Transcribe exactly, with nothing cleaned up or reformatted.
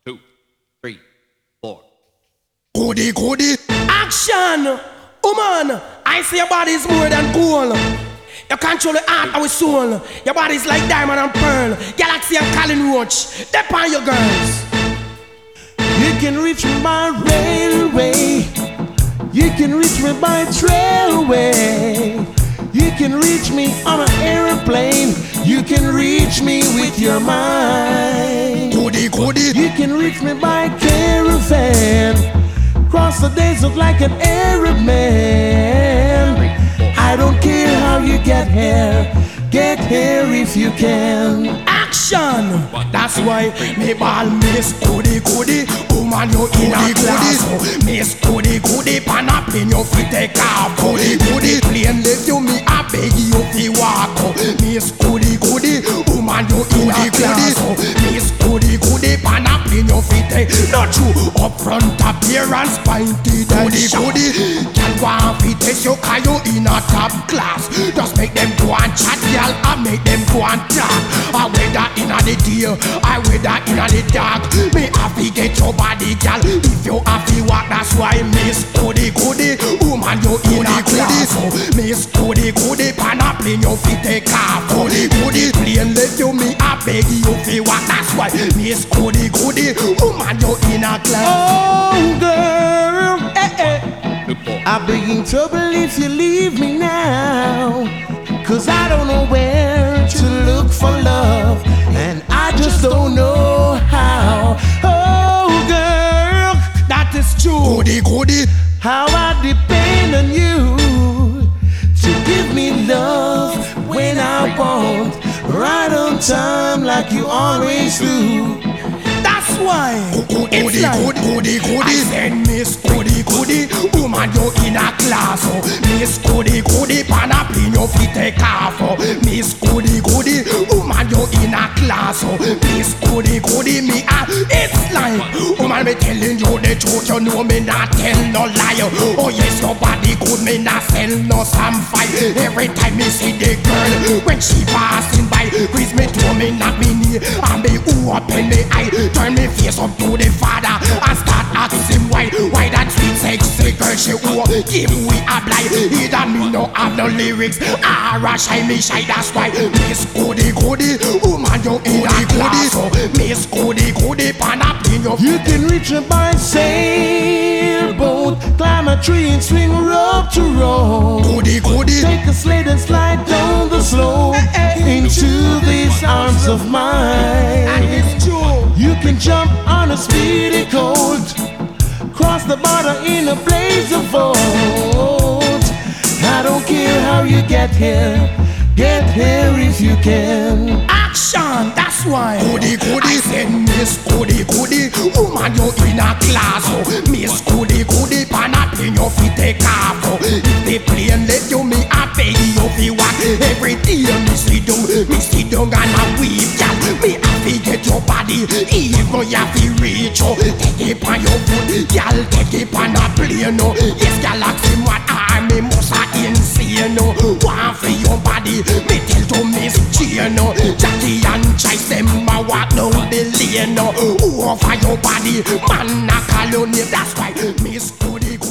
two, three, four. Goody, goody. Action! Woman, I say your body is more than gold. You control the heart of your soul. Your body is like diamond and pearl. Galaxy and Colin Roach. They're on your girls. You can reach me by railway. You can reach me by trailway. You can reach me on an airplane. You can reach me with your mind. Goody, goody. You can reach me by caravan. Cross the desert like an Arab man. I don't care how you get here. Get here if you can. Action! That's why me ball Miss Goody Goody. Woman, you in a class. Miss Goody Goody. Pan up in your feet, take off. Goody Goody. Plane left you, me I beg you to walk. Miss Goody Goody. Woman, you in a class. Miss Goody Goody. Pan up in your feet, take. Not you up front appearance, pointed and goody. Can want to test you, cause you in a top class. Just make them go and chat, y'all, and make them go and talk. I weather in the day, I weather in the dark. Me have to get your body, girl. If you have to walk, that's why Miss Goody Goody. Woman, you in a class. Miss Goody Goody. Pan up in your feet, take off. Goody Goody. Plane left you, me I beg you to walk. That's why Miss Goody Goody. Woman, you in a class. Oh girl, eh, eh. I'll be in trouble if you leave me now. Cause I don't know where to look for love, and I just don't know how. Oh girl, That is true. Goody, goody. how I depend on you to give me love when I want, right on time like you always do. That's why Goody, it's like goody, goody, I goody. said Miss Goody Goody. Woman, you in a class. Oh. Miss Goody Goody. Pan up in your feet, take off. Oh. Miss Goody Goody. Woman, you in a class. Oh. Miss Goody Goody. Me ah, it's like woman, me telling you the truth. You know me not tell no lie. Oh yes, your body good. Me not sell no some fight. Every time me see the girl when she passing by, squeeze me to me, knock me knee, and me who open me eye, turn me face up to the father and start asking why, why that sweet sexy girl she who give we a blind. Either me no have no lyrics, or a shy me shy. That's why Miss Goody Goody. Woman, you in a class. Oh, Miss Goody Goody. Pan up in your You can reach me by sailboat, climb a tree and swing rope to rope. Goody, goody. Take a sled and slide down the slope into these arms of mine. it's true. You can jump on a speedy coat, cross the border in a blaze of volt. I don't care how you get here, get here if you can. Action, that's why. Goody, goody. I said Miss Goody Goody. Woman, you in a class. Oh. Miss Goody Goody. Pan up in your feet, take off. Oh. If the plane let you, me I pay you fi walk. Every day me sit down, me sit down and I weep, girl. Me have to get your body, even you have to reach. Oh. Take it on your foot, girl. Take it on a plane. Oh. Yes, Galaxy, what army must I insane. Oh. One for your body, me tell to Miss Jane. Oh. Jackie and Chice them a walk down the lane. Oh. Over your body, man a call your name. That's why Miss Goody Goody.